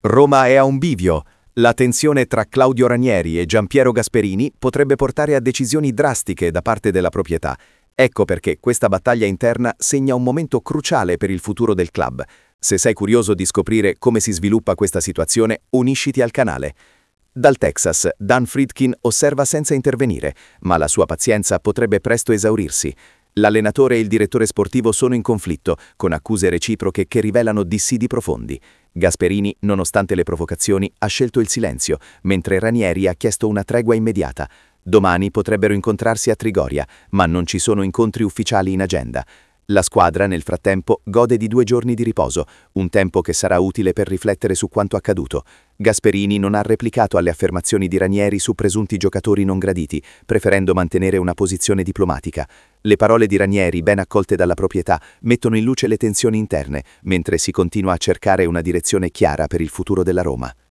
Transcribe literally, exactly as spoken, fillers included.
Roma è a un bivio. La tensione tra Claudio Ranieri e Giampiero Gasperini potrebbe portare a decisioni drastiche da parte della proprietà. Ecco perché questa battaglia interna segna un momento cruciale per il futuro del club. Se sei curioso di scoprire come si sviluppa questa situazione, unisciti al canale. Dal Texas, Dan Friedkin osserva senza intervenire, ma la sua pazienza potrebbe presto esaurirsi. L'allenatore e il direttore sportivo sono in conflitto, con accuse reciproche che rivelano dissidi profondi. Gasperini, nonostante le provocazioni, ha scelto il silenzio, mentre Ranieri ha chiesto una tregua immediata. Domani potrebbero incontrarsi a Trigoria, ma non ci sono incontri ufficiali in agenda. La squadra, nel frattempo, gode di due giorni di riposo, un tempo che sarà utile per riflettere su quanto accaduto. Gasperini non ha replicato alle affermazioni di Ranieri su presunti giocatori non graditi, preferendo mantenere una posizione diplomatica. Le parole di Ranieri, ben accolte dalla proprietà, mettono in luce le tensioni interne, mentre si continua a cercare una direzione chiara per il futuro della Roma.